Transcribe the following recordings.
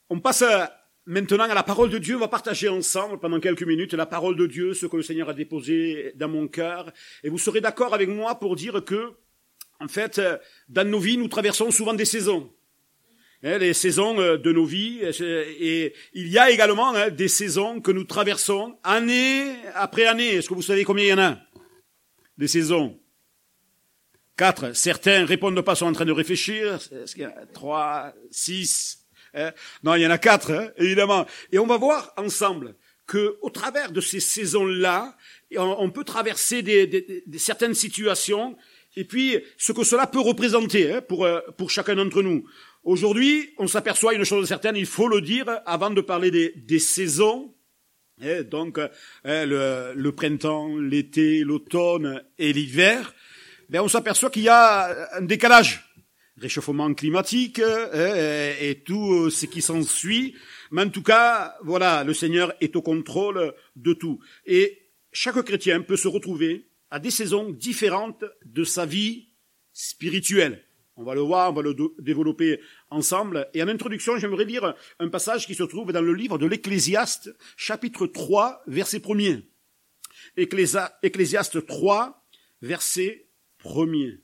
On passe maintenant à la parole de Dieu. On va partager ensemble pendant quelques minutes la parole de Dieu, ce que le Seigneur a déposé dans mon cœur. Et vous serez d'accord avec moi pour dire que, en fait, dans nos vies, nous traversons souvent des saisons. Les saisons de nos vies. Et il y a également des saisons que nous traversons année après année. Est-ce que vous savez combien il y en a? Des saisons. 4. Certains répondent pas, sont en train de réfléchir. Est-ce qu'il y a 3, 6? Non, il y en a 4, évidemment. Et on va voir ensemble que, au travers de ces saisons-là, on peut traverser certaines situations, et puis ce que cela peut représenter pour chacun d'entre nous. Aujourd'hui, on s'aperçoit une chose certaine, il faut le dire, avant de parler des saisons. Donc, le printemps, l'été, l'automne et l'hiver. On s'aperçoit qu'il y a un décalage. Réchauffement climatique et tout ce qui s'ensuit. Mais en tout cas, voilà, le Seigneur est au contrôle de tout. Et chaque chrétien peut se retrouver à des saisons différentes de sa vie spirituelle. On va le voir, on va le développer ensemble. Et en introduction, j'aimerais lire un passage qui se trouve dans le livre de l'Ecclésiaste, chapitre 3, verset 1er. Ecclésiaste 3, verset 1er.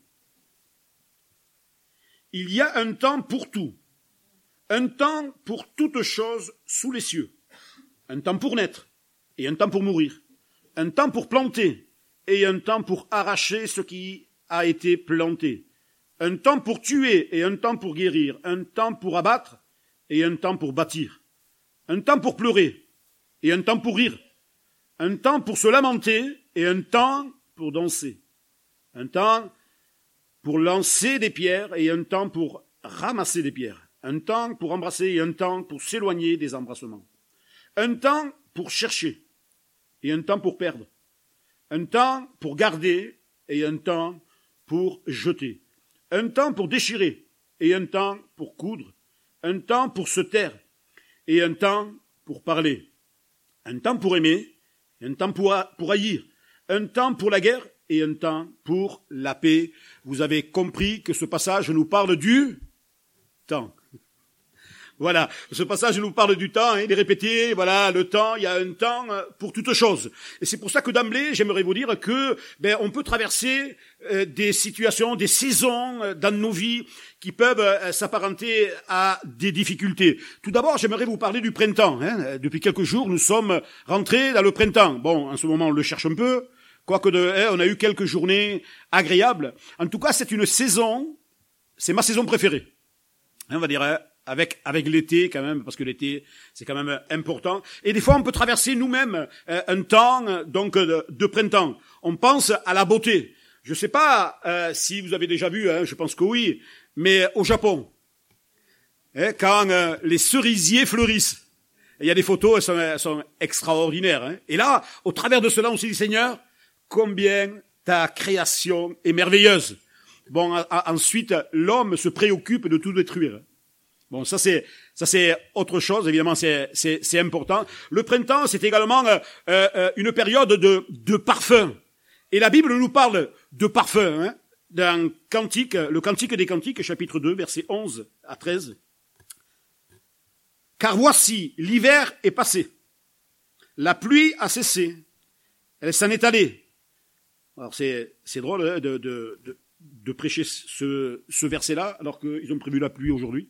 Il y a un temps pour tout, un temps pour toute chose sous les cieux, un temps pour naître et un temps pour mourir, un temps pour planter et un temps pour arracher ce qui a été planté, un temps pour tuer et un temps pour guérir, un temps pour abattre et un temps pour bâtir, un temps pour pleurer et un temps pour rire, un temps pour se lamenter et un temps pour danser, un temps pour lancer des pierres et un temps pour ramasser des pierres, un temps pour embrasser et un temps pour s'éloigner des embrassements, un temps pour chercher et un temps pour perdre, un temps pour garder et un temps pour jeter, un temps pour déchirer et un temps pour coudre, un temps pour se taire et un temps pour parler, un temps pour aimer et un temps pour haïr, un temps pour la guerre et un temps pour la paix. Vous avez compris que ce passage nous parle du temps. Voilà, ce passage nous parle du temps, il est répété, voilà, le temps, il y a un temps pour toute chose. Et c'est pour ça que d'emblée, j'aimerais vous dire que on peut traverser des situations, des saisons dans nos vies qui peuvent s'apparenter à des difficultés. Tout d'abord, j'aimerais vous parler du printemps. Depuis quelques jours, nous sommes rentrés dans le printemps. Bon, en ce moment, on le cherche un peu. Quoique on a eu quelques journées agréables. En tout cas, c'est une saison, c'est ma saison préférée. On va dire, avec l'été quand même, parce que l'été, c'est quand même important. Et des fois, on peut traverser nous-mêmes un temps donc de printemps. On pense à la beauté. Je sais pas si vous avez déjà vu, je pense que oui, mais au Japon, quand les cerisiers fleurissent, il y a des photos, elles sont extraordinaires. Et là, au travers de cela, on se dit, Seigneur, combien ta création est merveilleuse. Bon, ensuite, l'homme se préoccupe de tout détruire. Bon, ça c'est autre chose, évidemment, c'est important. Le printemps, c'est également une période de parfum. Et la Bible nous parle de parfum, dans Cantique, le Cantique des Cantiques, chapitre 2, versets 11 à 13. Car voici, l'hiver est passé. La pluie a cessé. Elle s'en est allée. Alors c'est drôle de prêcher ce verset-là alors qu'ils ont prévu la pluie aujourd'hui.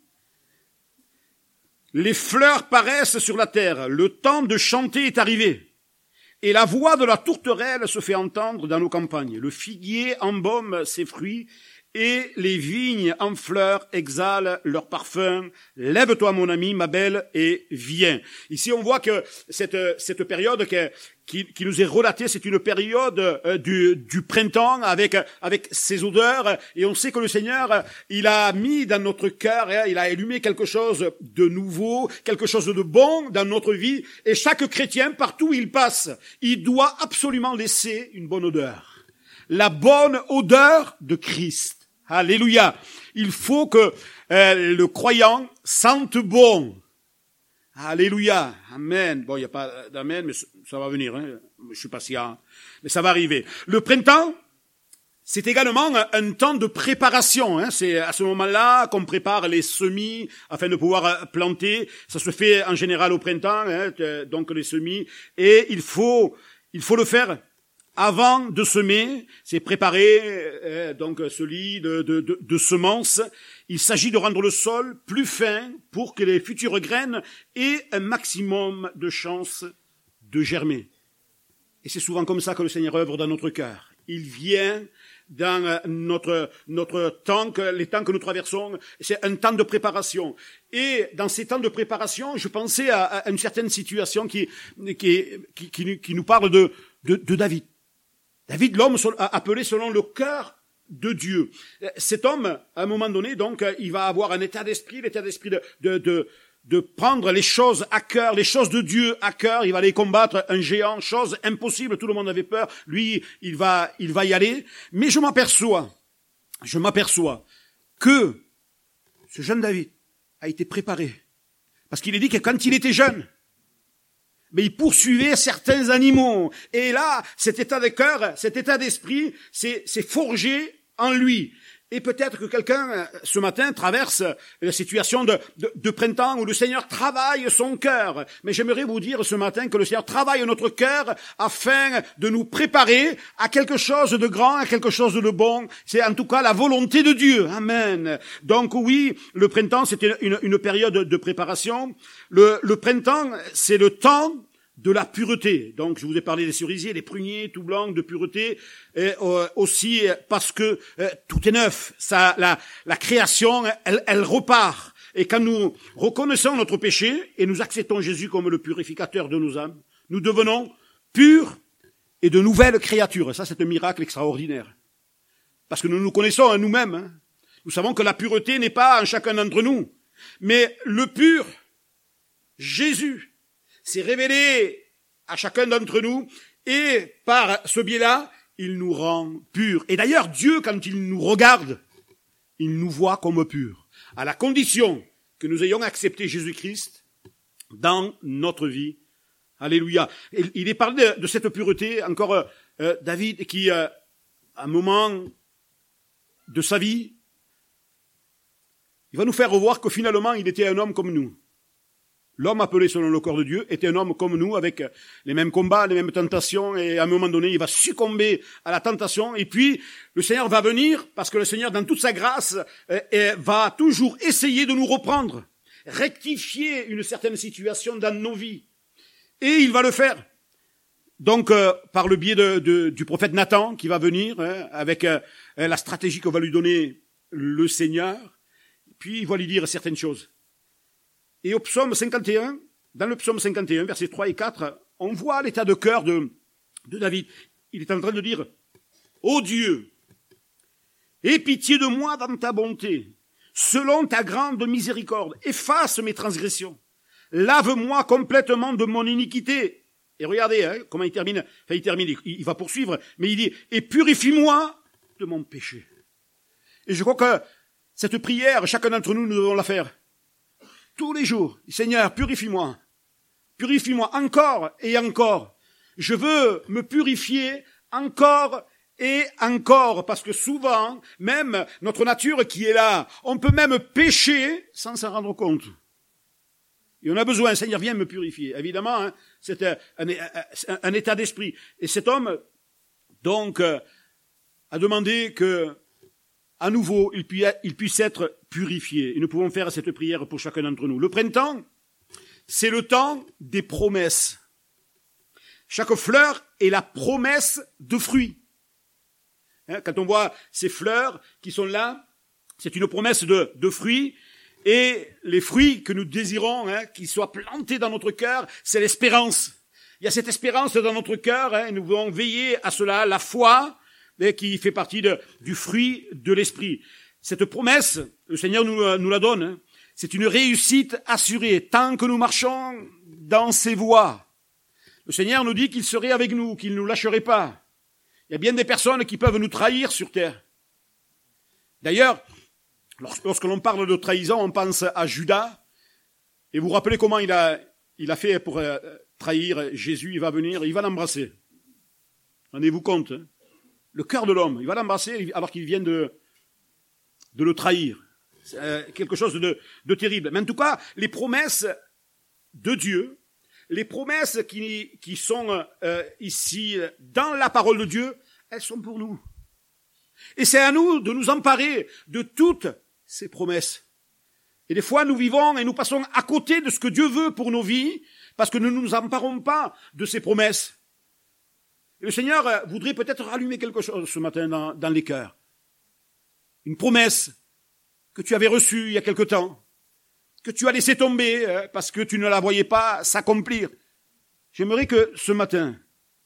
Les fleurs paraissent sur la terre, le temps de chanter est arrivé, et la voix de la tourterelle se fait entendre dans nos campagnes. Le figuier embaume ses fruits, et les vignes en fleurs exhalent leur parfum. Lève-toi, mon ami, ma belle, et viens. Ici, on voit que cette période qui nous est relatée, c'est une période du printemps avec ses odeurs. Et on sait que le Seigneur, il a mis dans notre cœur, il a allumé quelque chose de nouveau, quelque chose de bon dans notre vie. Et chaque chrétien, partout où il passe, il doit absolument laisser une bonne odeur. La bonne odeur de Christ. Alléluia. Il faut que le croyant sente bon. Alléluia. Amen. Bon, il n'y a pas d'amen, mais ça va venir. Je suis patient. Mais ça va arriver. Le printemps, c'est également un temps de préparation. C'est à ce moment-là qu'on prépare les semis afin de pouvoir planter. Ça se fait en général au printemps, donc les semis. Et il faut le faire avant de semer. C'est préparer donc ce lit de semences. Il s'agit de rendre le sol plus fin pour que les futures graines aient un maximum de chances de germer. Et c'est souvent comme ça que le Seigneur œuvre dans notre cœur. Il vient dans notre temps, les temps que nous traversons, c'est un temps de préparation. Et dans ces temps de préparation, je pensais à une certaine situation qui nous parle de David. David, l'homme appelé selon le cœur de Dieu. Cet homme, à un moment donné, donc, il va avoir un état d'esprit de prendre les choses à cœur, les choses de Dieu à cœur. Il va aller combattre un géant, chose impossible. Tout le monde avait peur. Lui, il va y aller. Mais je m'aperçois que ce jeune David a été préparé. Parce qu'il est dit que quand il était jeune, mais il poursuivait certains animaux. Et là, cet état de cœur, cet état d'esprit, c'est forgé en lui. Et peut-être que quelqu'un, ce matin, traverse la situation de printemps où le Seigneur travaille son cœur. Mais j'aimerais vous dire ce matin que le Seigneur travaille notre cœur afin de nous préparer à quelque chose de grand, à quelque chose de bon. C'est en tout cas la volonté de Dieu. Amen. Donc oui, le printemps, c'était une période de préparation. Le printemps, c'est le temps de la pureté. Donc, je vous ai parlé des cerisiers, des pruniers, tout blanc, de pureté, et aussi parce que tout est neuf. Ça, la création, elle repart. Et quand nous reconnaissons notre péché et nous acceptons Jésus comme le purificateur de nos âmes, nous devenons purs et de nouvelles créatures. Ça, c'est un miracle extraordinaire. Parce que nous nous connaissons à nous-mêmes. Nous savons que la pureté n'est pas en chacun d'entre nous. Mais le pur, Jésus, s'est révélé à chacun d'entre nous, et par ce biais-là, il nous rend purs. Et d'ailleurs, Dieu, quand il nous regarde, il nous voit comme purs, à la condition que nous ayons accepté Jésus-Christ dans notre vie. Alléluia. Et il est parlé de cette pureté, encore David, qui, à un moment de sa vie, il va nous faire revoir que finalement, il était un homme comme nous. L'homme appelé selon le corps de Dieu était un homme comme nous, avec les mêmes combats, les mêmes tentations, et à un moment donné, il va succomber à la tentation, et puis le Seigneur va venir, parce que le Seigneur, dans toute sa grâce, va toujours essayer de nous reprendre, rectifier une certaine situation dans nos vies. Et il va le faire. Donc, par le biais du prophète Nathan, qui va venir, avec la stratégie que va lui donner le Seigneur, puis il va lui dire certaines choses. Et au psaume 51, dans le psaume 51, versets 3 et 4, on voit l'état de cœur de David. Il est en train de dire, « Ô Dieu, aie pitié de moi dans ta bonté, selon ta grande miséricorde, efface mes transgressions, lave-moi complètement de mon iniquité. » Et regardez comment il termine, il va poursuivre, mais il dit, « Et purifie-moi de mon péché. » Et je crois que cette prière, chacun d'entre nous devons la faire. Tous les jours, Seigneur, purifie-moi encore et encore. Je veux me purifier encore et encore, parce que souvent, même notre nature qui est là, on peut même pécher sans s'en rendre compte. Et on a besoin, Seigneur, viens me purifier. Évidemment, c'est un état d'esprit. Et cet homme, donc, a demandé que, à nouveau, il puisse être purifié. Et nous pouvons faire cette prière pour chacun d'entre nous. Le printemps, c'est le temps des promesses. Chaque fleur est la promesse de fruits. Quand on voit ces fleurs qui sont là, c'est une promesse de fruits. Et les fruits que nous désirons, qu'ils soient plantés dans notre cœur, c'est l'espérance. Il y a cette espérance dans notre cœur, et nous devons veiller à cela, la foi, qui fait partie du fruit de l'esprit. Cette promesse, le Seigneur nous la donne, c'est une réussite assurée, tant que nous marchons dans ses voies. Le Seigneur nous dit qu'il serait avec nous, qu'il ne nous lâcherait pas. Il y a bien des personnes qui peuvent nous trahir sur terre. D'ailleurs, lorsque l'on parle de trahison, on pense à Judas. Et vous vous rappelez comment il a fait pour trahir Jésus. Il va venir, il va l'embrasser. Rendez-vous compte. le cœur de l'homme. Il va l'embrasser alors qu'il vient de le trahir. C'est quelque chose de terrible. Mais en tout cas, les promesses de Dieu, les promesses qui sont ici dans la parole de Dieu, elles sont pour nous. Et c'est à nous de nous emparer de toutes ces promesses. Et des fois, nous vivons et nous passons à côté de ce que Dieu veut pour nos vies, parce que nous ne nous emparons pas de ces promesses. Et le Seigneur voudrait peut-être rallumer quelque chose ce matin dans les cœurs. Une promesse que tu avais reçue il y a quelque temps, que tu as laissé tomber parce que tu ne la voyais pas s'accomplir. J'aimerais que ce matin,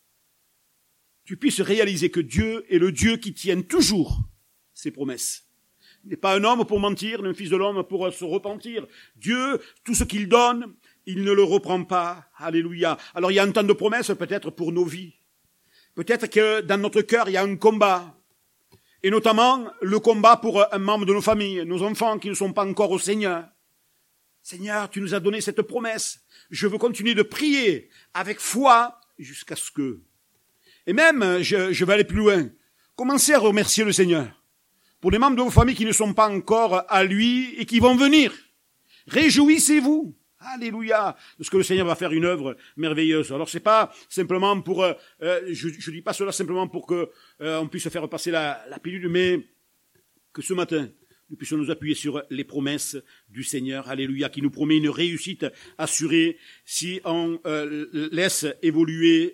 tu puisses réaliser que Dieu est le Dieu qui tient toujours ses promesses. Il n'est pas un homme pour mentir, ni un fils de l'homme pour se repentir. Dieu, tout ce qu'il donne, il ne le reprend pas. Alléluia. Alors il y a un temps de promesses peut-être pour nos vies. Peut-être que dans notre cœur, il y a un combat. Et notamment, le combat pour un membre de nos familles, nos enfants qui ne sont pas encore au Seigneur. Seigneur, tu nous as donné cette promesse. Je veux continuer de prier avec foi jusqu'à ce que... Et même, je vais aller plus loin. Commencez à remercier le Seigneur pour les membres de vos familles qui ne sont pas encore à lui et qui vont venir. Réjouissez-vous. Alléluia, parce que le Seigneur va faire une œuvre merveilleuse. Alors c'est pas simplement pour, je dis pas cela simplement pour que on puisse faire passer la pilule, mais que ce matin nous puissions nous appuyer sur les promesses du Seigneur. Alléluia, qui nous promet une réussite assurée si on le laisse évoluer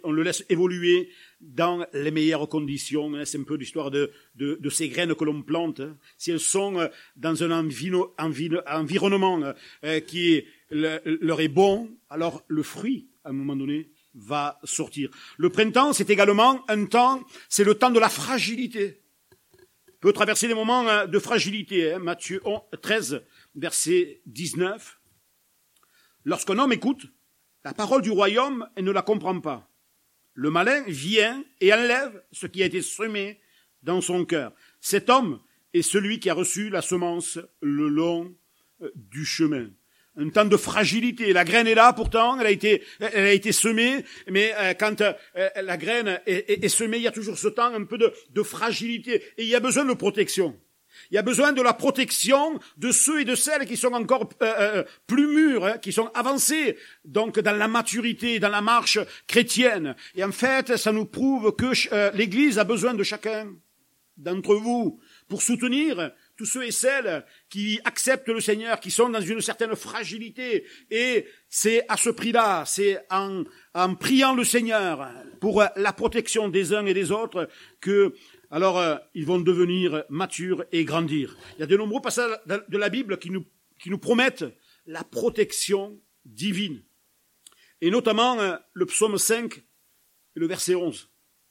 dans les meilleures conditions. C'est un peu l'histoire de ces graines que l'on plante. Si elles sont dans un environnement qui leur est bon, alors le fruit, à un moment donné, va sortir. Le printemps, c'est également un temps, c'est le temps de la fragilité. On peut traverser des moments de fragilité. Matthieu 13, verset 19. Lorsqu'un homme écoute la parole du royaume et ne la comprend pas, le malin vient et enlève ce qui a été semé dans son cœur. Cet homme est celui qui a reçu la semence le long du chemin. Un temps de fragilité. La graine est là, pourtant, elle a été semée, mais quand la graine est semée, il y a toujours ce temps un peu de fragilité. Et il y a besoin de protection. Il y a besoin de la protection de ceux et de celles qui sont encore plus mûrs, qui sont avancés, donc dans la maturité, dans la marche chrétienne. Et en fait, ça nous prouve que l'Église a besoin de chacun d'entre vous pour soutenir tous ceux et celles qui acceptent le Seigneur, qui sont dans une certaine fragilité. Et c'est à ce prix-là, c'est en priant le Seigneur pour la protection des uns et des autres que, alors, ils vont devenir matures et grandir. Il y a de nombreux passages de la Bible qui nous promettent la protection divine. Et notamment le psaume 5 et le verset 11.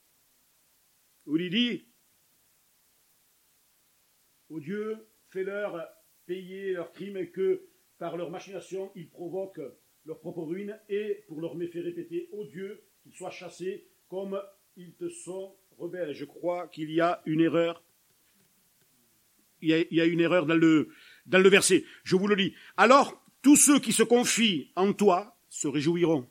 Où il dit: ô Dieu, fais-leur payer leurs crimes et que, par leur machination, ils provoquent leur propre ruine, et pour leurs méfaits répétés, ô Dieu, qu'ils soient chassés comme ils te sont rebelles. Je crois qu'il y a une erreur. Il y a une erreur dans le verset. Je vous le lis. Alors, tous ceux qui se confient en toi se réjouiront.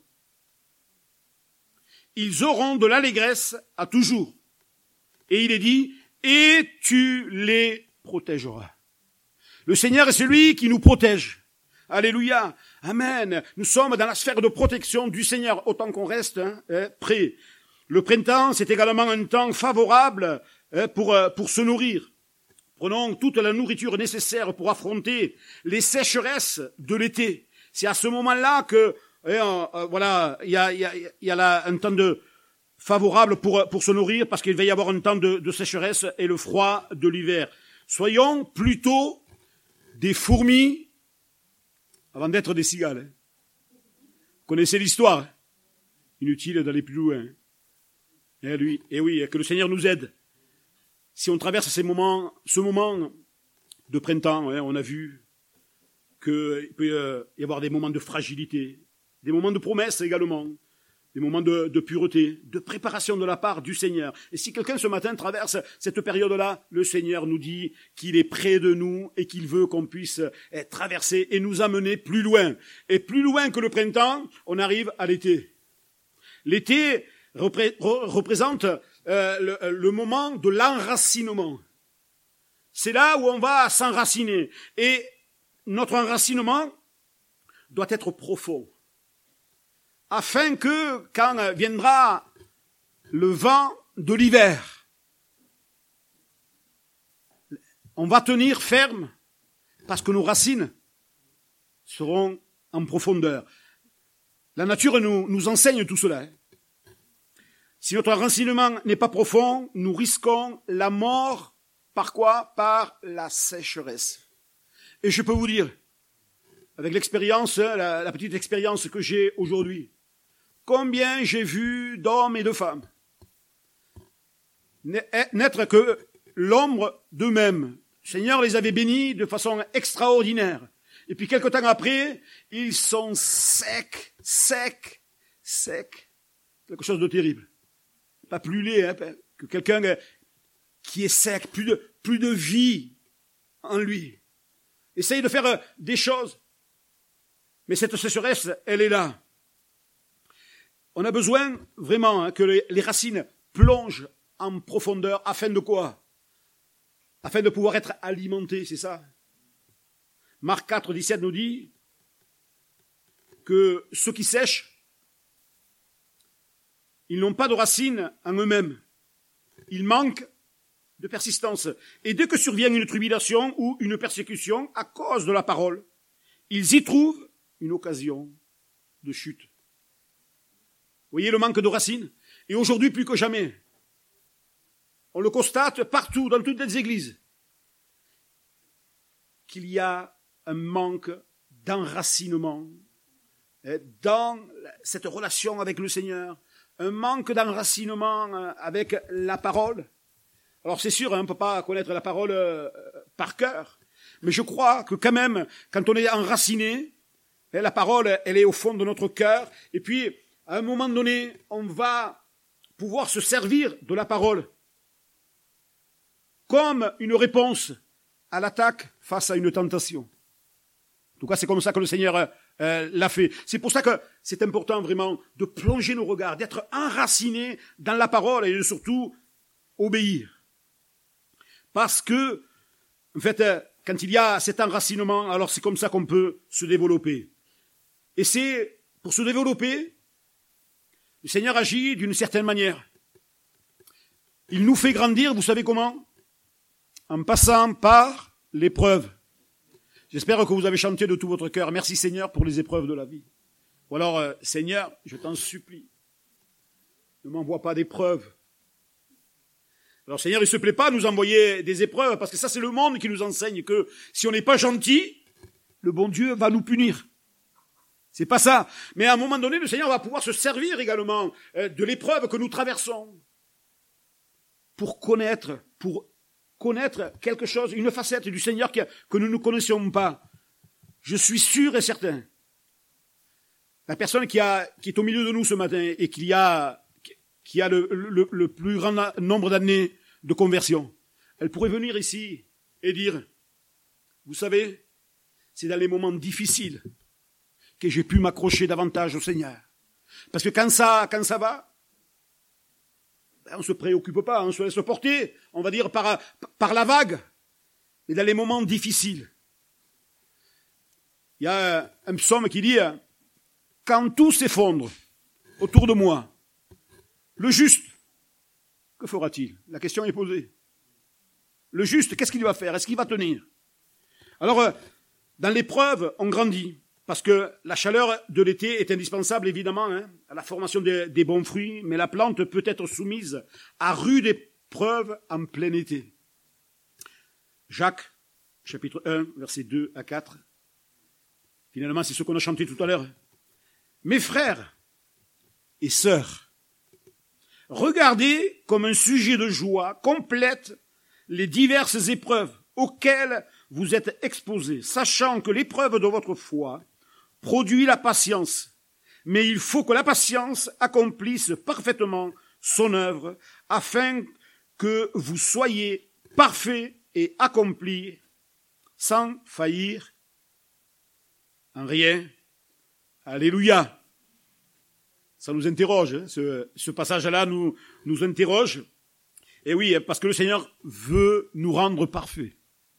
Ils auront de l'allégresse à toujours. Et il est dit, et tu les protégeras. Le Seigneur est celui qui nous protège. Alléluia. Amen. Nous sommes dans la sphère de protection du Seigneur, autant qu'on reste prêt. Le printemps, c'est également un temps favorable pour se nourrir. Prenons toute la nourriture nécessaire pour affronter les sécheresses de l'été. C'est à ce moment-là que, voilà, il y a là un temps favorable pour se nourrir, parce qu'il va y avoir un temps de sécheresse et le froid de l'hiver. Soyons plutôt des fourmis avant d'être des cigales. Vous connaissez l'histoire. Inutile d'aller plus loin. Et oui, que le Seigneur nous aide. Si on traverse ce moment de printemps, on a vu qu'il peut y avoir des moments de fragilité, des moments de promesse également, des moments de pureté, de préparation de la part du Seigneur. Et si quelqu'un ce matin traverse cette période-là, le Seigneur nous dit qu'il est près de nous et qu'il veut qu'on puisse traverser et nous amener plus loin. Et plus loin que le printemps, on arrive à l'été. L'été représente le moment de l'enracinement. C'est là où on va s'enraciner. Et notre enracinement doit être profond. Afin que, quand viendra le vent de l'hiver, on va tenir ferme parce que nos racines seront en profondeur. La nature nous enseigne tout cela. Si notre enracinement n'est pas profond, nous risquons la mort. Par quoi? Par la sécheresse. Et je peux vous dire, avec l'expérience, la petite expérience que j'ai aujourd'hui, combien j'ai vu d'hommes et de femmes n'être que l'ombre d'eux-mêmes. Le Seigneur les avait bénis de façon extraordinaire. Et puis quelque temps après, ils sont secs. Quelque chose de terrible. Pas plus laid que quelqu'un qui est sec, plus de vie en lui. Essaye de faire des choses. Mais cette sécheresse, elle est là. On a besoin vraiment que les racines plongent en profondeur afin de quoi? Afin de pouvoir être alimentés, c'est ça. Marc 4, 17 nous dit que ceux qui sèchent, ils n'ont pas de racines en eux-mêmes. Ils manquent de persistance. Et dès que survient une tribulation ou une persécution à cause de la parole, ils y trouvent une occasion de chute. Vous voyez le manque de racines? Et aujourd'hui, plus que jamais, on le constate partout, dans toutes les églises, qu'il y a un manque d'enracinement dans cette relation avec le Seigneur, un manque d'enracinement avec la parole. Alors c'est sûr, on ne peut pas connaître la parole par cœur, mais je crois que quand même, quand on est enraciné, la parole, elle est au fond de notre cœur, et puis à un moment donné, on va pouvoir se servir de la parole comme une réponse à l'attaque face à une tentation. En tout cas, c'est comme ça que le Seigneur l'a fait. C'est pour ça que c'est important vraiment de plonger nos regards, d'être enracinés dans la parole et de surtout obéir. Parce que, en fait, quand il y a cet enracinement, alors c'est comme ça qu'on peut se développer. Et c'est, pour se développer, le Seigneur agit d'une certaine manière. Il nous fait grandir, vous savez comment? En passant par l'épreuve. J'espère que vous avez chanté de tout votre cœur. Merci Seigneur pour les épreuves de la vie. Ou alors, Seigneur, je t'en supplie, ne m'envoie pas d'épreuves. Alors Seigneur, il ne se plaît pas à nous envoyer des épreuves, parce que ça c'est le monde qui nous enseigne que si on n'est pas gentil, le bon Dieu va nous punir. C'est pas ça. Mais à un moment donné, le Seigneur va pouvoir se servir également de l'épreuve que nous traversons pour connaître quelque chose, une facette du Seigneur que nous ne connaissions pas. Je suis sûr et certain. La personne qui est au milieu de nous ce matin et qui a le plus grand nombre d'années de conversion, elle pourrait venir ici et dire, vous savez, c'est dans les moments difficiles que j'ai pu m'accrocher davantage au Seigneur. Parce que quand ça va, on ne se préoccupe pas, on se laisse porter, on va dire, par la vague. Mais dans les moments difficiles, il y a un psaume qui dit, quand tout s'effondre autour de moi, le juste, que fera-t-il? La question est posée. Le juste, qu'est-ce qu'il va faire? Est-ce qu'il va tenir? Alors, dans l'épreuve, on grandit. Parce que la chaleur de l'été est indispensable, évidemment, à la formation des bons fruits, mais la plante peut être soumise à rude épreuve en plein été. Jacques, chapitre 1, versets 2 à 4. Finalement, c'est ce qu'on a chanté tout à l'heure. Mes frères et sœurs, regardez comme un sujet de joie complète les diverses épreuves auxquelles vous êtes exposés, sachant que l'épreuve de votre foi produit la patience. Mais il faut que la patience accomplisse parfaitement son œuvre, afin que vous soyez parfaits et accomplis, sans faillir en rien. Alléluia. Ça nous interroge, ce passage-là nous interroge, Et oui, parce que le Seigneur veut nous rendre parfaits.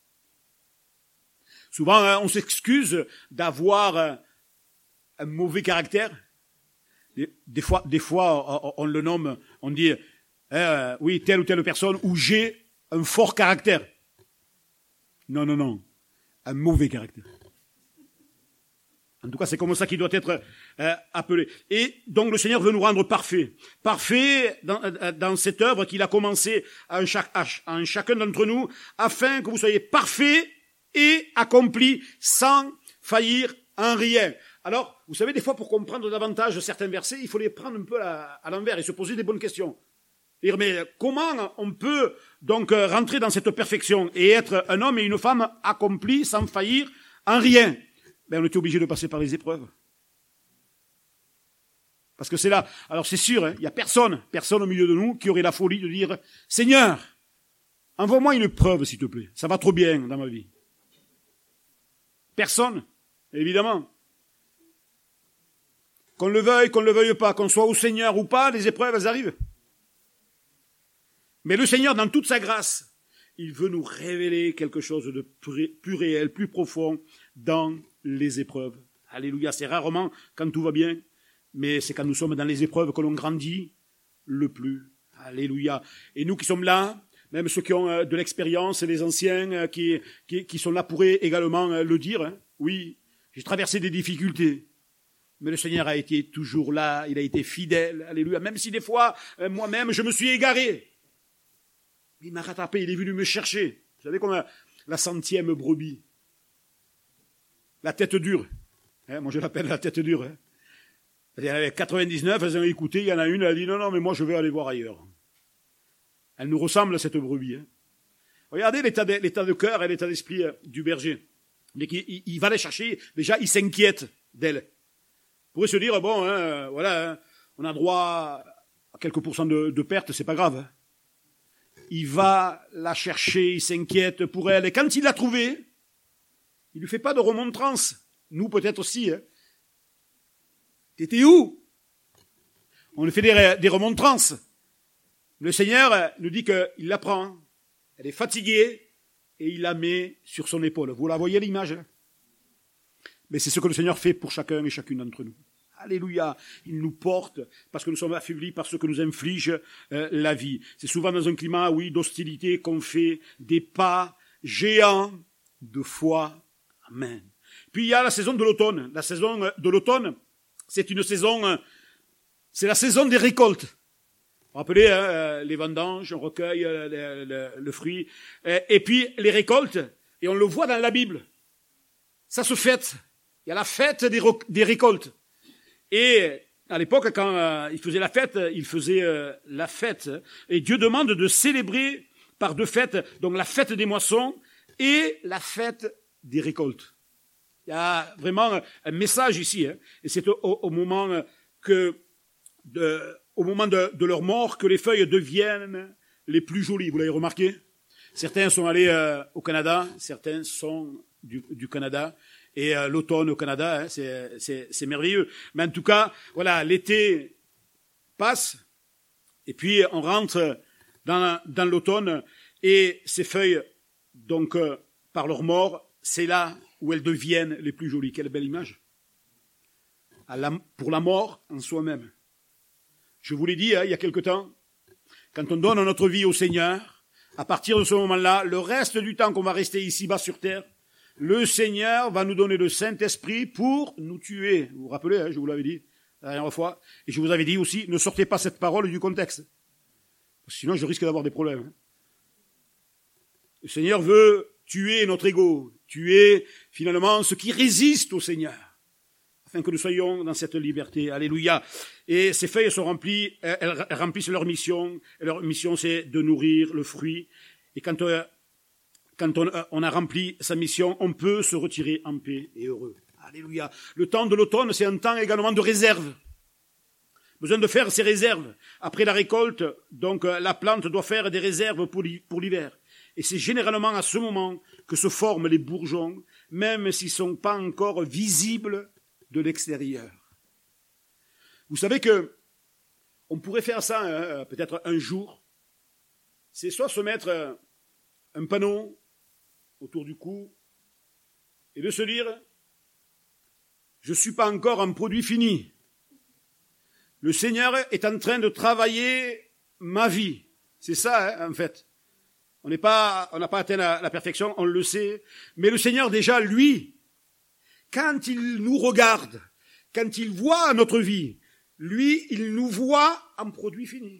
Souvent, on s'excuse d'avoir un mauvais caractère. Des fois, on le nomme, on dit, oui, telle ou telle personne, où j'ai un fort caractère. Non, un mauvais caractère. En tout cas, c'est comme ça qu'il doit être appelé. Et donc, le Seigneur veut nous rendre parfaits. Parfaits dans cette œuvre qu'il a commencée en chacun d'entre nous, afin que vous soyez parfaits et accomplis sans faillir en rien. Alors, vous savez, des fois, pour comprendre davantage certains versets, il faut les prendre un peu à l'envers et se poser des bonnes questions. Dire, mais comment on peut donc rentrer dans cette perfection et être un homme et une femme accomplis sans faillir en rien? Ben, on était obligé de passer par les épreuves. Parce que c'est là. Alors c'est sûr, il y a personne au milieu de nous qui aurait la folie de dire, Seigneur, envoie-moi une preuve, s'il te plaît. Ça va trop bien dans ma vie. Personne, évidemment. Qu'on le veuille pas, qu'on soit au Seigneur ou pas, les épreuves, elles arrivent. Mais le Seigneur, dans toute sa grâce, il veut nous révéler quelque chose de plus réel, plus profond dans les épreuves. Alléluia, c'est rarement quand tout va bien, mais c'est quand nous sommes dans les épreuves que l'on grandit le plus. Alléluia. Et nous qui sommes là, même ceux qui ont de l'expérience, les anciens qui sont là pourraient également le dire. Hein. Oui, j'ai traversé des difficultés. Mais le Seigneur a été toujours là, il a été fidèle, alléluia. Même si des fois, moi-même, je me suis égaré. Il m'a rattrapé, il est venu me chercher. Vous savez comme la 100e brebis. La tête dure. Hein, moi, je l'appelle la tête dure. Hein. Il y en avait 99, elles ont écouté, il y en a une, elle a dit non, mais moi, je vais aller voir ailleurs. Elle nous ressemble, cette brebis. Hein. Regardez l'état de cœur et l'état d'esprit du berger. Mais il va les chercher, déjà, il s'inquiète d'elle. On pourrait se dire, bon, hein, voilà, hein, on a droit à quelques pourcents de pertes, c'est pas grave. Hein. Il va la chercher, il s'inquiète pour elle. Et quand il l'a trouvée, il lui fait pas de remontrance. Nous, peut-être aussi. Hein. T'étais où? On lui fait des remontrances. Le Seigneur nous dit qu'il la prend. Elle est fatiguée et il la met sur son épaule. Vous la voyez l'image là? Mais c'est ce que le Seigneur fait pour chacun et chacune d'entre nous. Alléluia, il nous porte parce que nous sommes affaiblis par ce que nous inflige la vie. C'est souvent dans un climat, oui, d'hostilité qu'on fait des pas géants de foi. Amen. Puis il y a la saison de l'automne. La saison de l'automne, c'est une saison, c'est la saison des récoltes. Vous vous rappelez, hein, les vendanges, on recueille le fruit, et puis les récoltes, et on le voit dans la Bible. Ça se fête. Il y a la fête des récoltes. Et à l'époque, quand il faisait la fête. Et Dieu demande de célébrer par deux fêtes, donc la fête des moissons et la fête des récoltes. Il y a vraiment un message ici. Hein, et c'est au moment de leur mort que les feuilles deviennent les plus jolies. Vous l'avez remarqué? Certains sont allés au Canada, certains sont du Canada. Et l'automne au Canada, hein, c'est merveilleux. Mais en tout cas, voilà, l'été passe, et puis on rentre dans l'automne, et ces feuilles, donc, par leur mort, c'est là où elles deviennent les plus jolies. Quelle belle image. Pour la mort en soi-même. Je vous l'ai dit, hein, il y a quelque temps, quand on donne notre vie au Seigneur, à partir de ce moment-là, le reste du temps qu'on va rester ici-bas sur terre, le Seigneur va nous donner le Saint-Esprit pour nous tuer. Vous vous rappelez, hein, je vous l'avais dit la dernière fois. Et je vous avais dit aussi, ne sortez pas cette parole du contexte. Sinon, je risque d'avoir des problèmes. Hein. Le Seigneur veut tuer notre ego, tuer finalement ce qui résiste au Seigneur, afin que nous soyons dans cette liberté. Alléluia. Et ces feuilles sont remplies, elles remplissent leur mission. Et leur mission, c'est de nourrir le fruit. Et quand on a rempli sa mission, on peut se retirer en paix et heureux. Alléluia. Le temps de l'automne, c'est un temps également de réserve. Besoin de faire ses réserves. Après la récolte, donc la plante doit faire des réserves pour l'hiver. Et c'est généralement à ce moment que se forment les bourgeons, même s'ils ne sont pas encore visibles de l'extérieur. Vous savez que on pourrait faire ça peut-être un jour. c'est soit se mettre un panneau autour du cou et de se dire « Je ne suis pas encore un produit fini. Le Seigneur est en train de travailler ma vie. » C'est ça, hein, en fait. On n'a pas atteint la perfection, on le sait. Mais le Seigneur, déjà, lui, quand il nous regarde, quand il voit notre vie, lui, il nous voit en produit fini.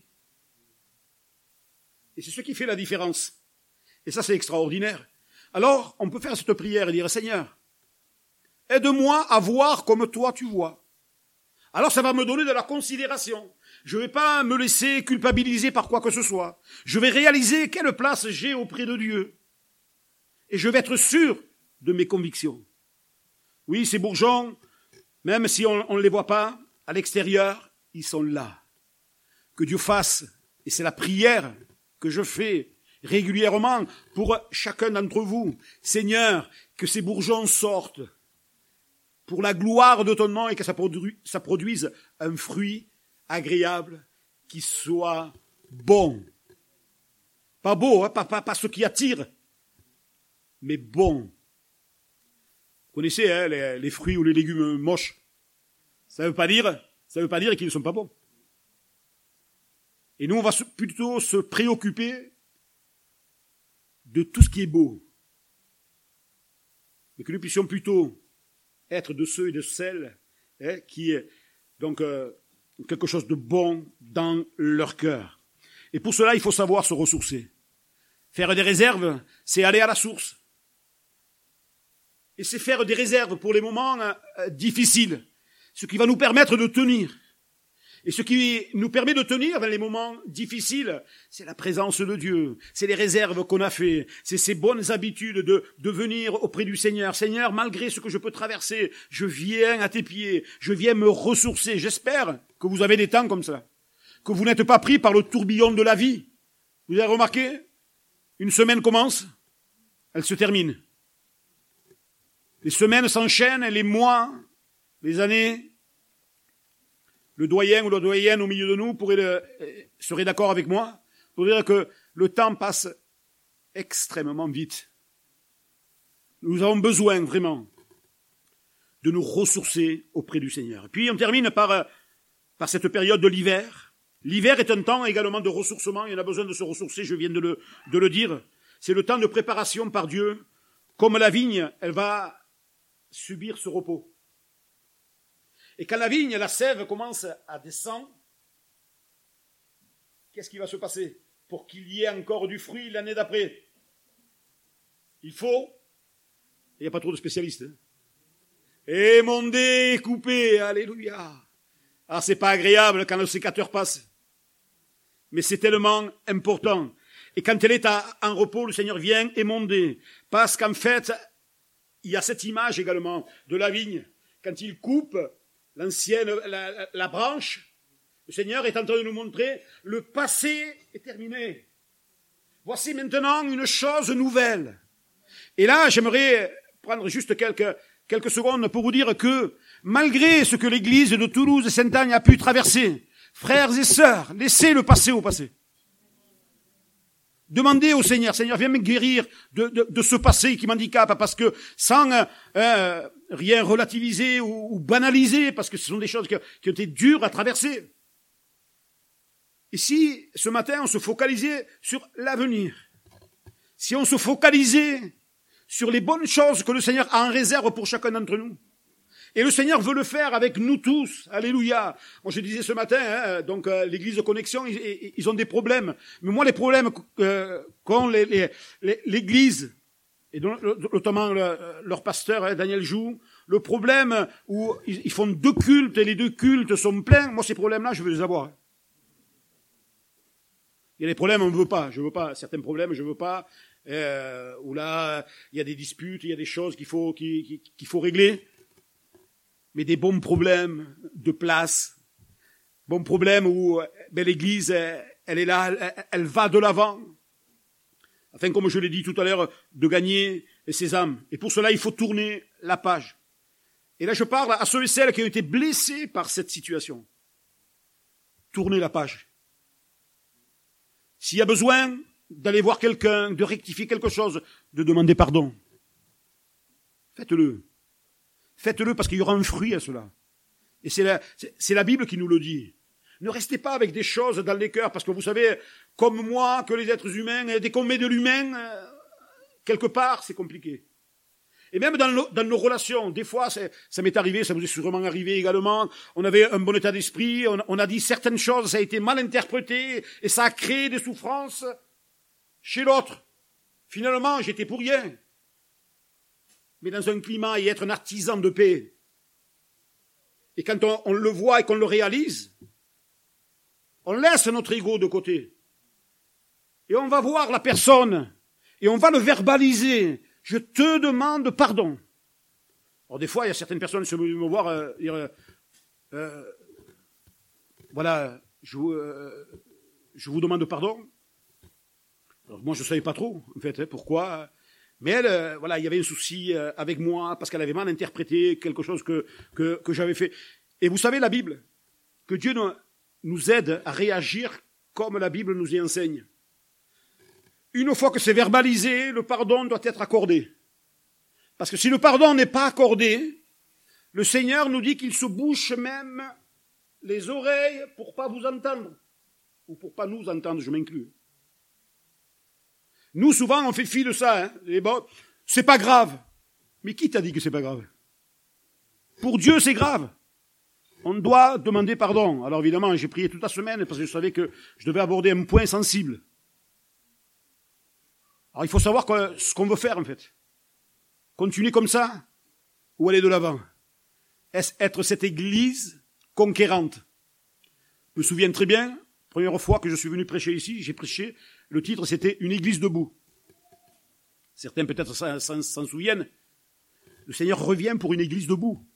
Et c'est ce qui fait la différence. Et ça, c'est extraordinaire. Alors, on peut faire cette prière et dire, Seigneur, aide-moi à voir comme toi tu vois. Alors, ça va me donner de la considération. Je ne vais pas me laisser culpabiliser par quoi que ce soit. Je vais réaliser quelle place j'ai auprès de Dieu. Et je vais être sûr de mes convictions. Oui, ces bourgeons, même si on ne les voit pas, à l'extérieur, ils sont là. Que Dieu fasse, et c'est la prière que je fais régulièrement pour chacun d'entre vous. Seigneur, que ces bourgeons sortent pour la gloire de ton nom et que ça produise un fruit agréable qui soit bon. Pas beau, hein, pas ce qui attire, mais bon. Vous connaissez hein, les fruits ou les légumes moches. Ça veut pas dire qu'ils ne sont pas bons. Et nous, on va plutôt se préoccuper de tout ce qui est beau. Mais que nous puissions plutôt être de ceux et de celles qui est donc quelque chose de bon dans leur cœur. Et pour cela, il faut savoir se ressourcer. Faire des réserves, c'est aller à la source. Et c'est faire des réserves pour les moments difficiles, ce qui va nous permettre de tenir. Et ce qui nous permet de tenir dans les moments difficiles, c'est la présence de Dieu, c'est les réserves qu'on a fait, c'est ces bonnes habitudes de venir auprès du Seigneur. Seigneur, malgré ce que je peux traverser, je viens à tes pieds, je viens me ressourcer. J'espère que vous avez des temps comme ça, que vous n'êtes pas pris par le tourbillon de la vie. Vous avez remarqué? Une semaine commence, elle se termine. Les semaines s'enchaînent, les mois, les années. Le doyen ou la doyenne au milieu de nous serait d'accord avec moi pour dire que le temps passe extrêmement vite. Nous avons besoin vraiment de nous ressourcer auprès du Seigneur. Et puis on termine par cette période de l'hiver. L'hiver est un temps également de ressourcement. Il y en a besoin de se ressourcer, je viens de le dire. C'est le temps de préparation par Dieu. Comme la vigne, elle va subir ce repos. Et quand la vigne, la sève commence à descendre, qu'est-ce qui va se passer pour qu'il y ait encore du fruit l'année d'après? Il faut, il n'y a pas trop de spécialistes, émonder, couper, alléluia. Ah, c'est pas agréable quand le sécateur passe, mais c'est tellement important. Et quand elle est en repos, le Seigneur vient émonder, parce qu'en fait, il y a cette image également de la vigne. Quand il coupe la branche, le Seigneur est en train de nous montrer, le passé est terminé. Voici maintenant une chose nouvelle. Et là, j'aimerais prendre juste quelques secondes pour vous dire que, malgré ce que l'église de Toulouse et Sainte-Agne a pu traverser, frères et sœurs, laissez le passé au passé. Demandez au Seigneur, Seigneur, viens me guérir de ce passé qui m'handicape, parce que sans rien relativiser ou banaliser, parce que ce sont des choses qui ont été dures à traverser. Et si, ce matin, on se focalisait sur l'avenir, si on se focalisait sur les bonnes choses que le Seigneur a en réserve pour chacun d'entre nous, et le Seigneur veut le faire avec nous tous. Alléluia. Moi, je disais ce matin, donc l'église de Connexion, ils ont des problèmes. Mais moi, les problèmes qu'ont l'église, et notamment leur pasteur, Daniel Joux, le problème où ils font 2 cultes et les 2 cultes sont pleins, moi, ces problèmes-là, je veux les avoir. Il y a des problèmes, on ne veut pas. Je veux pas. Certains problèmes, je veux pas. Où là, il y a des disputes, il y a des choses qu'il faut régler. Mais des bons problèmes de place, bons problèmes où l'Église, elle est là, elle va de l'avant, afin, comme je l'ai dit tout à l'heure, de gagner ses âmes. Et pour cela, il faut tourner la page. Et là, je parle à ceux et celles qui ont été blessés par cette situation. Tournez la page. S'il y a besoin d'aller voir quelqu'un, de rectifier quelque chose, de demander pardon. Faites-le. Faites-le parce qu'il y aura un fruit à cela. Et c'est la Bible qui nous le dit. Ne restez pas avec des choses dans les cœurs, parce que vous savez, comme moi, que les êtres humains, dès qu'on met de l'humain, quelque part, c'est compliqué. Et même dans nos relations, des fois, ça m'est arrivé, ça vous est sûrement arrivé également, on avait un bon état d'esprit, on a dit certaines choses, ça a été mal interprété, et ça a créé des souffrances chez l'autre. Finalement, j'étais pour rien. Mais dans un climat, et être un artisan de paix. Et quand on le voit et qu'on le réalise, on laisse notre ego de côté. Et on va voir la personne, et on va le verbaliser. Je te demande pardon. Alors des fois, il y a certaines personnes qui sont venues me voir dire voilà, je vous demande pardon. Alors moi, je ne savais pas trop, en fait, pourquoi. Mais elle, voilà, il y avait un souci avec moi parce qu'elle avait mal interprété quelque chose que j'avais fait. Et vous savez, la Bible, que Dieu nous aide à réagir comme la Bible nous y enseigne. Une fois que c'est verbalisé, le pardon doit être accordé. Parce que si le pardon n'est pas accordé, le Seigneur nous dit qu'il se bouche même les oreilles pour pas vous entendre. Ou pour pas nous entendre, je m'inclus. Nous, souvent, on fait fi de ça. Et bon, c'est pas grave. Mais qui t'a dit que c'est pas grave? Pour Dieu, c'est grave. On doit demander pardon. Alors évidemment, j'ai prié toute la semaine parce que je savais que je devais aborder un point sensible. Alors il faut savoir ce qu'on veut faire en fait. Continuer comme ça ou aller de l'avant? Est-ce être cette église conquérante? Je me souviens très bien, première fois que je suis venu prêcher ici, j'ai prêché, le titre c'était « Une église debout ». Certains peut-être s'en souviennent. Le Seigneur revient pour une église debout.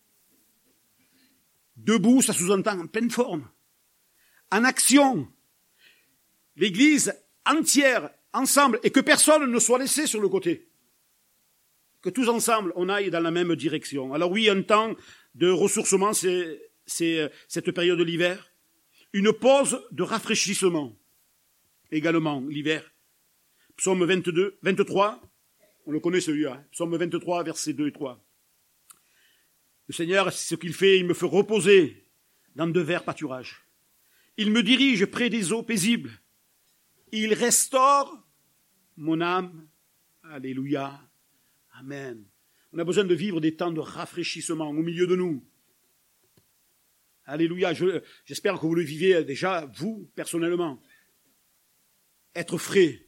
Debout, ça sous-entend en pleine forme. En action. L'église entière, ensemble, et que personne ne soit laissé sur le côté. Que tous ensemble, on aille dans la même direction. Alors oui, un temps de ressourcement, c'est cette période de l'hiver. Une pause de rafraîchissement, également, l'hiver. Psaume 23, on le connaît celui-là. Psaume 23, versets 2 et 3. Le Seigneur, ce qu'il fait, il me fait reposer dans de verts pâturages. Il me dirige près des eaux paisibles. Il restaure mon âme. Alléluia. Amen. On a besoin de vivre des temps de rafraîchissement au milieu de nous. Alléluia. J'espère que vous le vivez déjà, vous, personnellement. Être frais.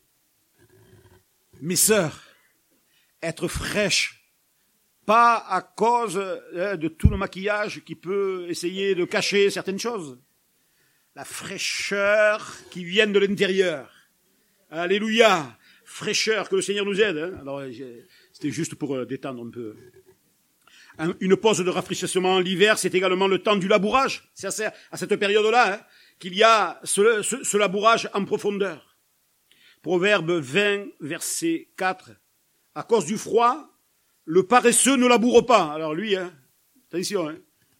Mes sœurs, être fraîches. Pas à cause de tout le maquillage qui peut essayer de cacher certaines choses. La fraîcheur qui vient de l'intérieur. Alléluia. Fraîcheur, que le Seigneur nous aide. Hein. Alors, c'était juste pour détendre un peu. Une pause de rafraîchissement. L'hiver, c'est également le temps du labourage. C'est à cette période-là qu'il y a ce labourage en profondeur. Proverbe 20, verset 4. À cause du froid, le paresseux ne laboure pas. Alors lui, attention,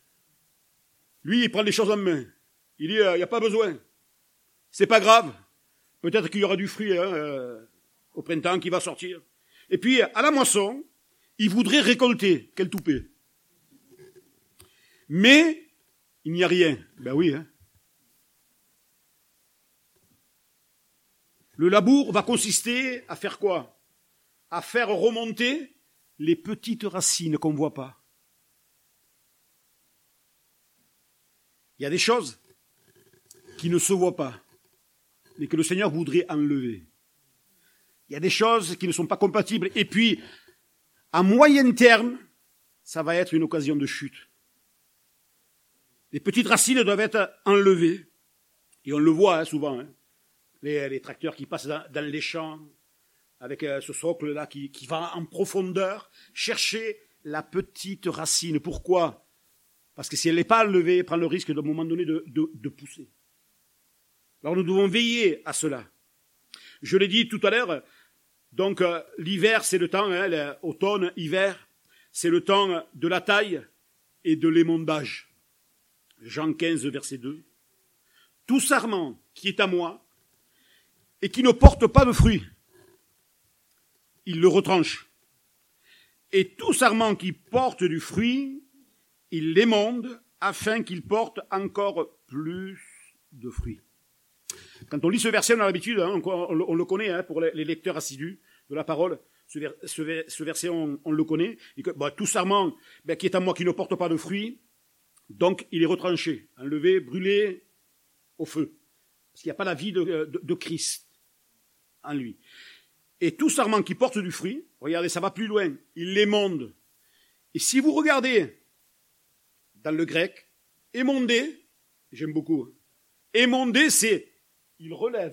lui, il prend les choses en main. Il dit, il n'y a pas besoin. C'est pas grave. Peut-être qu'il y aura du fruit au printemps qui va sortir. Et puis, à la moisson, il voudrait récolter. Quel toupet. Mais, il n'y a rien. Ben oui, Le labour va consister à faire quoi? À faire remonter les petites racines qu'on ne voit pas. Il y a des choses qui ne se voient pas, mais que le Seigneur voudrait enlever. Il y a des choses qui ne sont pas compatibles. Et puis, à moyen terme, ça va être une occasion de chute. Les petites racines doivent être enlevées. Et on le voit souvent. Les tracteurs qui passent dans les champs, avec ce socle-là qui va en profondeur chercher la petite racine. Pourquoi? Parce que si elle n'est pas enlevée, elle prend le risque d'un moment donné de pousser. Alors nous devons veiller à cela. Je l'ai dit tout à l'heure, donc l'hiver c'est le temps, automne, hiver, c'est le temps de la taille et de l'émondage. Jean 15, verset 2. Tout sarment qui est à moi et qui ne porte pas de fruit, il le retranche. Et tout sarment qui porte du fruit, il l'émonde afin qu'il porte encore plus de fruits. Quand on lit ce verset, on a l'habitude, on le connaît pour les lecteurs assidus de la parole, ce verset on le connaît, et que, tout sarment qui est en moi qui ne porte pas de fruits, donc il est retranché, enlevé, brûlé au feu. Parce qu'il n'y a pas la vie de Christ en lui. Et tout sarment qui porte du fruit, regardez, ça va plus loin, il l'émonde. Et si vous regardez dans le grec, émonder, j'aime beaucoup, émonder c'est, il relève.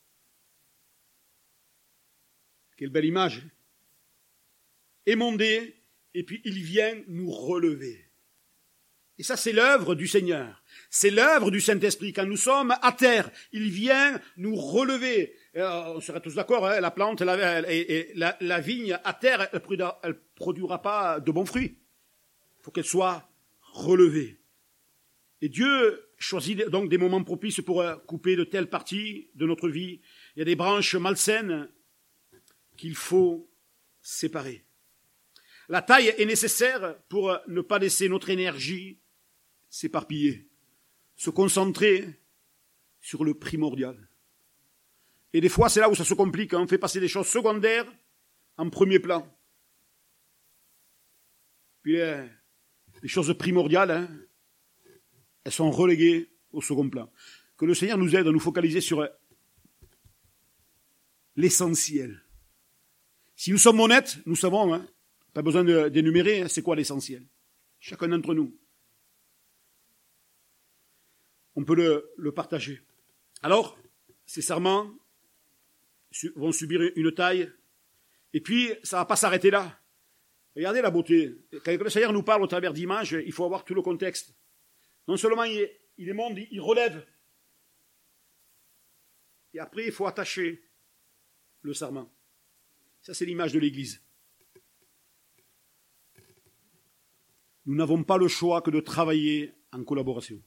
Quelle belle image. Émonder, et puis il vient nous relever. Et ça, c'est l'œuvre du Seigneur. C'est l'œuvre du Saint-Esprit. Quand nous sommes à terre, il vient nous relever. On serait tous d'accord, la plante la vigne à terre, elle produira pas de bons fruits. Il faut qu'elle soit relevée. Et Dieu choisit donc des moments propices pour couper de telles parties de notre vie. Il y a des branches malsaines qu'il faut séparer. La taille est nécessaire pour ne pas laisser notre énergie s'éparpiller, se concentrer sur le primordial. Et des fois, c'est là où ça se complique. On fait passer des choses secondaires en premier plan. Puis les choses primordiales, elles sont reléguées au second plan. Que le Seigneur nous aide à nous focaliser sur l'essentiel. Si nous sommes honnêtes, nous savons, pas besoin d'énumérer, c'est quoi l'essentiel. Chacun d'entre nous. On peut le partager. Alors, ces sarments vont subir une taille, et puis ça ne va pas s'arrêter là. Regardez la beauté. Quand le Seigneur nous parle au travers d'images, il faut avoir tout le contexte. Non seulement il émonde, il relève, et après il faut attacher le sarment. Ça, c'est l'image de l'Église. Nous n'avons pas le choix que de travailler en collaboration.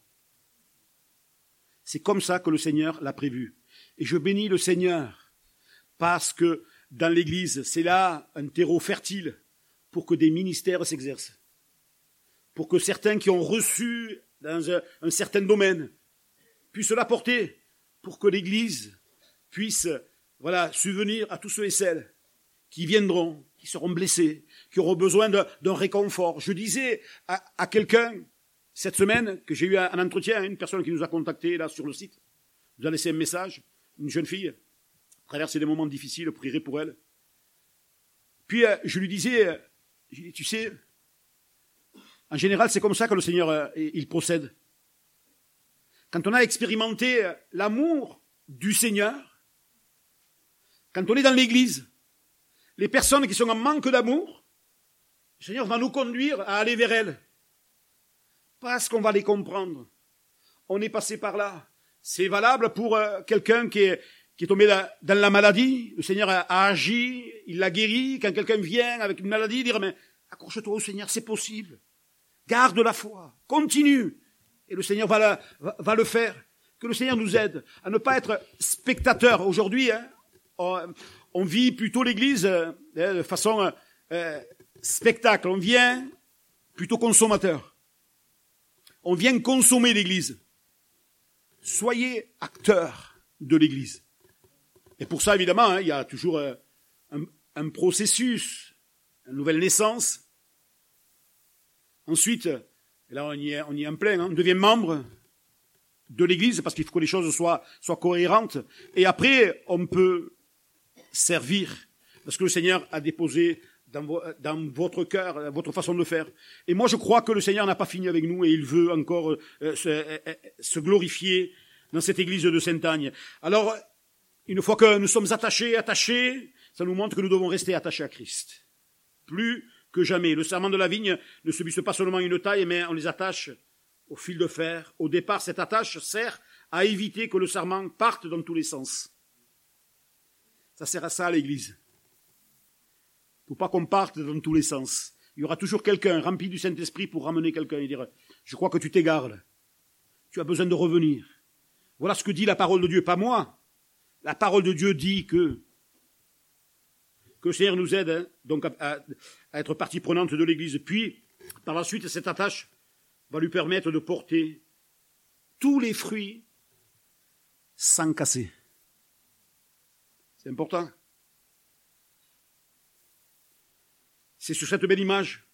C'est comme ça que le Seigneur l'a prévu. Et je bénis le Seigneur parce que dans l'Église, c'est là un terreau fertile pour que des ministères s'exercent. Pour que certains qui ont reçu dans un certain domaine puissent l'apporter. Pour que l'Église puisse subvenir à tous ceux et celles qui viendront, qui seront blessés, qui auront besoin d'un réconfort. Je disais à quelqu'un cette semaine que j'ai eu un entretien, une personne qui nous a contactés là sur le site, nous a laissé un message, une jeune fille, traverser des moments difficiles, prierai pour elle. Puis je lui disais, tu sais, en général c'est comme ça que le Seigneur il procède. Quand on a expérimenté l'amour du Seigneur, quand on est dans l'Église, les personnes qui sont en manque d'amour, le Seigneur va nous conduire à aller vers elles. Parce qu'on va les comprendre. On est passé par là. C'est valable pour quelqu'un qui est tombé dans la maladie. Le Seigneur a agi, il l'a guéri. Quand quelqu'un vient avec une maladie, dire mais accroche-toi au Seigneur, c'est possible. Garde la foi, continue. Et le Seigneur va le faire. Que le Seigneur nous aide à ne pas être spectateur. Aujourd'hui, on vit plutôt l'Église de façon spectacle. On vient plutôt consommateur. On vient consommer l'Église. Soyez acteurs de l'Église. Et pour ça, évidemment, il y a toujours un processus, une nouvelle naissance. Ensuite, et là on y est en plein, on devient membre de l'Église parce qu'il faut que les choses soient cohérentes. Et après, on peut servir parce que le Seigneur a déposé dans votre cœur, votre façon de faire. Et moi, je crois que le Seigneur n'a pas fini avec nous et il veut encore se glorifier dans cette église de Sainte-Agne. Alors, une fois que nous sommes attachés, ça nous montre que nous devons rester attachés à Christ. Plus que jamais. Le serment de la vigne ne subisse pas seulement une taille, mais on les attache au fil de fer. Au départ, cette attache sert à éviter que le serment parte dans tous les sens. Ça sert à ça, l'église. Il ne faut pas qu'on parte dans tous les sens. Il y aura toujours quelqu'un rempli du Saint-Esprit pour ramener quelqu'un et dire « Je crois que tu t'égares. Tu as besoin de revenir. » Voilà ce que dit la parole de Dieu, pas moi. La parole de Dieu dit que le Seigneur nous aide donc à être partie prenante de l'Église. Puis, par la suite, cette attache va lui permettre de porter tous les fruits sans casser. C'est important. C'est sur cette belle image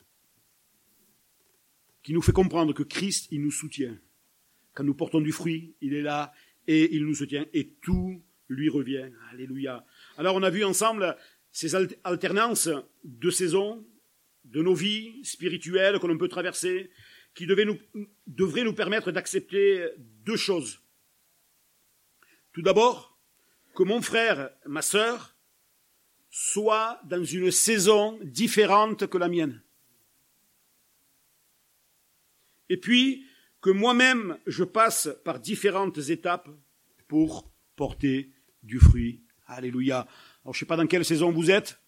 qui nous fait comprendre que Christ, il nous soutient. Quand nous portons du fruit, il est là et il nous soutient. Et tout lui revient. Alléluia. Alors on a vu ensemble ces alternances de saisons, de nos vies spirituelles que l'on peut traverser, qui devraient nous permettre d'accepter deux choses. Tout d'abord, que mon frère, ma sœur, soit dans une saison différente que la mienne. Et puis, que moi-même, je passe par différentes étapes pour porter du fruit. Alléluia. Alors, je ne sais pas dans quelle saison vous êtes,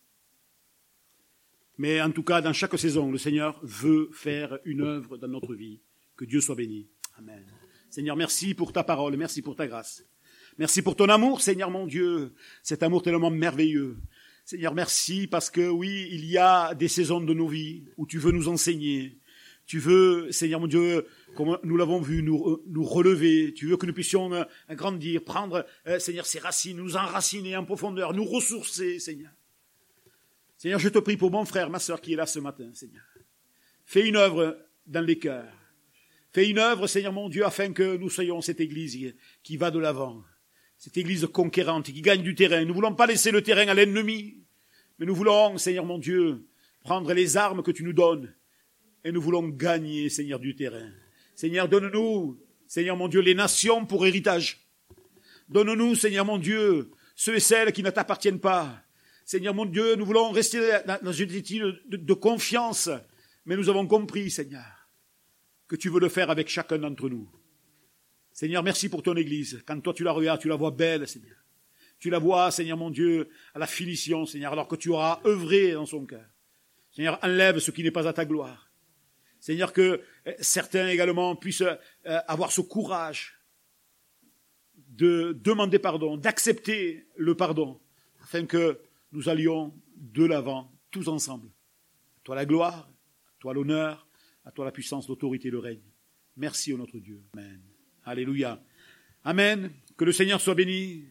mais en tout cas, dans chaque saison, le Seigneur veut faire une œuvre dans notre vie. Que Dieu soit béni. Amen. Seigneur, merci pour ta parole, merci pour ta grâce. Merci pour ton amour, Seigneur mon Dieu, cet amour tellement merveilleux. Seigneur, merci parce que oui, il y a des saisons de nos vies où tu veux nous enseigner. Tu veux, Seigneur mon Dieu, comme nous l'avons vu, nous relever. Tu veux que nous puissions grandir, prendre, Seigneur, ces racines, nous enraciner en profondeur, nous ressourcer, Seigneur. Seigneur, je te prie pour mon frère, ma sœur qui est là ce matin, Seigneur. Fais une œuvre dans les cœurs. Fais une œuvre, Seigneur mon Dieu, afin que nous soyons cette église qui va de l'avant. Cette église conquérante qui gagne du terrain. Nous ne voulons pas laisser le terrain à l'ennemi, mais nous voulons, Seigneur mon Dieu, prendre les armes que tu nous donnes et nous voulons gagner, Seigneur, du terrain. Seigneur, donne-nous, Seigneur mon Dieu, les nations pour héritage. Donne-nous, Seigneur mon Dieu, ceux et celles qui ne t'appartiennent pas. Seigneur mon Dieu, nous voulons rester dans une attitude de confiance, mais nous avons compris, Seigneur, que tu veux le faire avec chacun d'entre nous. Seigneur, merci pour ton Église. Quand toi tu la regardes, tu la vois belle, Seigneur. Tu la vois, Seigneur mon Dieu, à la finition, Seigneur, alors que tu auras œuvré dans son cœur. Seigneur, enlève ce qui n'est pas à ta gloire. Seigneur, que certains également puissent avoir ce courage de demander pardon, d'accepter le pardon, afin que nous allions de l'avant, tous ensemble. À toi la gloire, à toi l'honneur, à toi la puissance, l'autorité et le règne. Merci, ô notre Dieu. Amen. Alléluia. Amen. Que le Seigneur soit béni.